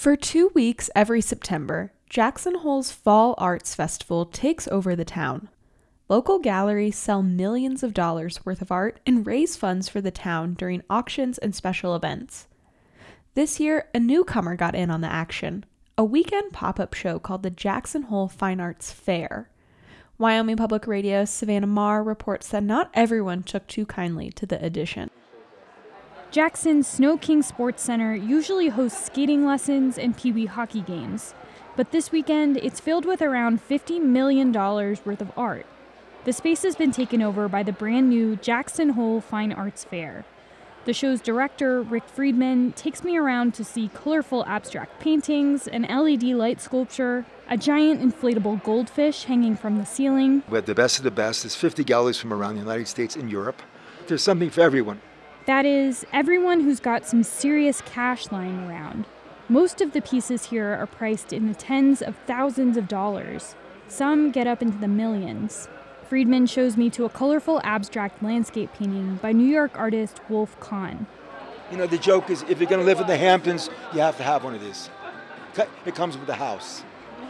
For 2 weeks every September, Jackson Hole's Fall Arts Festival takes over the town. Local galleries sell millions of dollars worth of art and raise funds for the town during auctions and special events. This year, a newcomer got in on the action, a weekend pop-up show called the Jackson Hole Fine Arts Fair. Wyoming Public Radio's Savannah Marr reports that not everyone took too kindly to the addition. Jackson's Snow King Sports Center usually hosts skating lessons and Pee Wee hockey games, but this weekend it's filled with around $50 million worth of art. The space has been taken over by the brand new Jackson Hole Fine Arts Fair. The show's director, Rick Friedman, takes me around to see colorful abstract paintings, an LED light sculpture, a giant inflatable goldfish hanging from the ceiling. We have the best of the best. There's 50 galleries from around the United States and Europe. There's something for everyone. That is, everyone who's got some serious cash lying around. Most of the pieces here are priced in the tens of thousands of dollars. Some get up into the millions. Friedman shows me to a colorful abstract landscape painting by New York artist Wolf Kahn. You know, the joke is if you're going to live in the Hamptons, you have to have one of these. It comes with the house.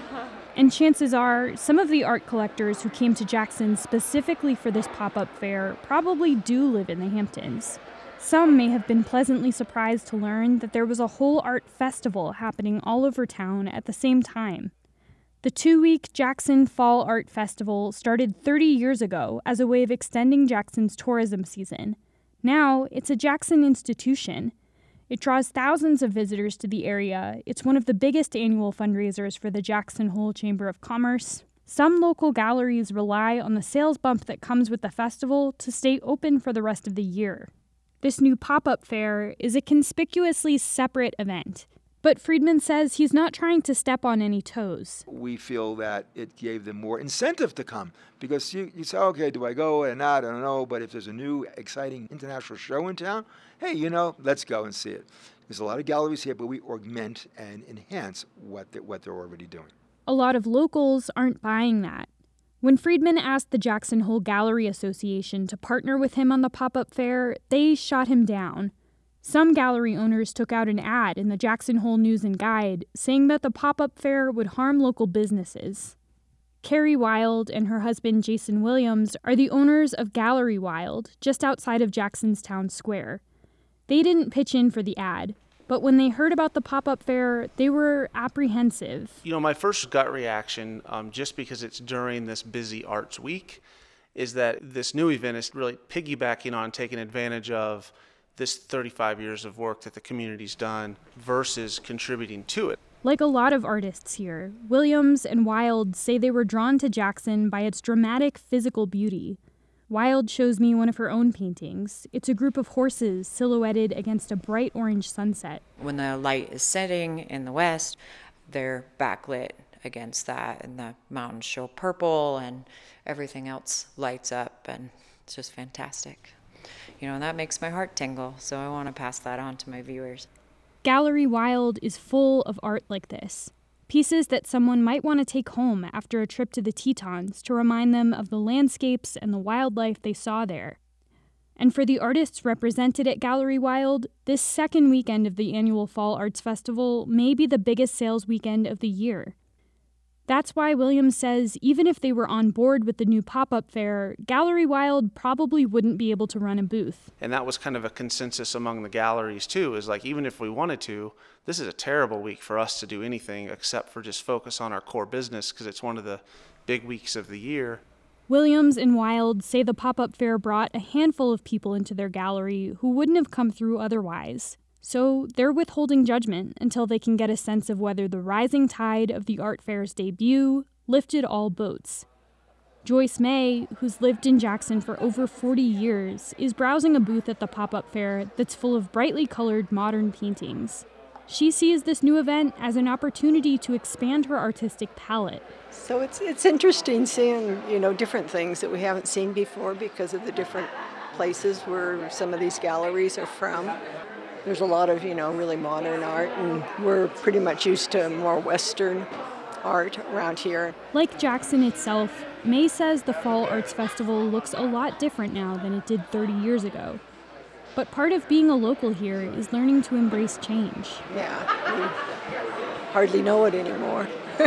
And chances are, some of the art collectors who came to Jackson specifically for this pop-up fair probably do live in the Hamptons. Some may have been pleasantly surprised to learn that there was a whole art festival happening all over town at the same time. The 2-week Jackson Fall Art Festival started 30 years ago as a way of extending Jackson's tourism season. Now, it's a Jackson institution. It draws thousands of visitors to the area. It's one of the biggest annual fundraisers for the Jackson Hole Chamber of Commerce. Some local galleries rely on the sales bump that comes with the festival to stay open for the rest of the year. This new pop-up fair is a conspicuously separate event, but Friedman says he's not trying to step on any toes. We feel that it gave them more incentive to come because you say, okay, do I go or not? I don't know, but if there's a new, exciting international show in town, hey, let's go and see it. There's a lot of galleries here, but we augment and enhance what they're already doing. A lot of locals aren't buying that. When Friedman asked the Jackson Hole Gallery Association to partner with him on the pop-up fair, they shot him down. Some gallery owners took out an ad in the Jackson Hole News and Guide saying that the pop-up fair would harm local businesses. Carrie Wild and her husband Jason Williams are the owners of Gallery Wild, just outside of Jackson's town square. They didn't pitch in for the ad, but when they heard about the pop-up fair, they were apprehensive. My first gut reaction, just because it's during this busy arts week, is that this new event is really piggybacking on taking advantage of this 35 years of work that the community's done versus contributing to it. Like a lot of artists here, Williams and Wild say they were drawn to Jackson by its dramatic physical beauty. Wild shows me one of her own paintings. It's a group of horses silhouetted against a bright orange sunset. When the light is setting in the west, they're backlit against that, and the mountains show purple, and everything else lights up, and it's just fantastic. And that makes my heart tingle, so I want to pass that on to my viewers. Gallery Wild is full of art like this. Pieces that someone might want to take home after a trip to the Tetons to remind them of the landscapes and the wildlife they saw there. And for the artists represented at Gallery Wild, this second weekend of the annual Fall Arts Festival may be the biggest sales weekend of the year. That's why Williams says even if they were on board with the new pop-up fair, Gallery Wild probably wouldn't be able to run a booth. And that was kind of a consensus among the galleries too, is like even if we wanted to, this is a terrible week for us to do anything except for just focus on our core business because it's one of the big weeks of the year. Williams and Wild say the pop-up fair brought a handful of people into their gallery who wouldn't have come through otherwise. So they're withholding judgment until they can get a sense of whether the rising tide of the art fair's debut lifted all boats. Joyce May, who's lived in Jackson for over 40 years, is browsing a booth at the pop-up fair that's full of brightly colored modern paintings. She sees this new event as an opportunity to expand her artistic palette. So it's interesting seeing, different things that we haven't seen before because of the different places where some of these galleries are from. There's a lot of, really modern art, and we're pretty much used to more Western art around here. Like Jackson itself, May says the Fall Arts Festival looks a lot different now than it did 30 years ago. But part of being a local here is learning to embrace change. Yeah, hardly know it anymore.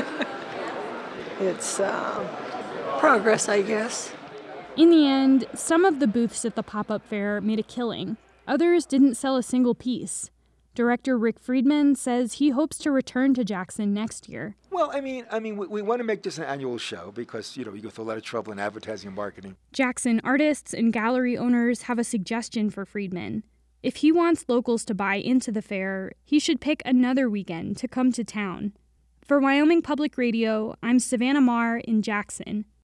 It's progress, I guess. In the end, some of the booths at the pop-up fair made a killing. Others didn't sell a single piece. Director Rick Friedman says he hopes to return to Jackson next year. Well, we want to make this an annual show because, you go through a lot of trouble in advertising and marketing. Jackson artists and gallery owners have a suggestion for Friedman. If he wants locals to buy into the fair, he should pick another weekend to come to town. For Wyoming Public Radio, I'm Savannah Marr in Jackson.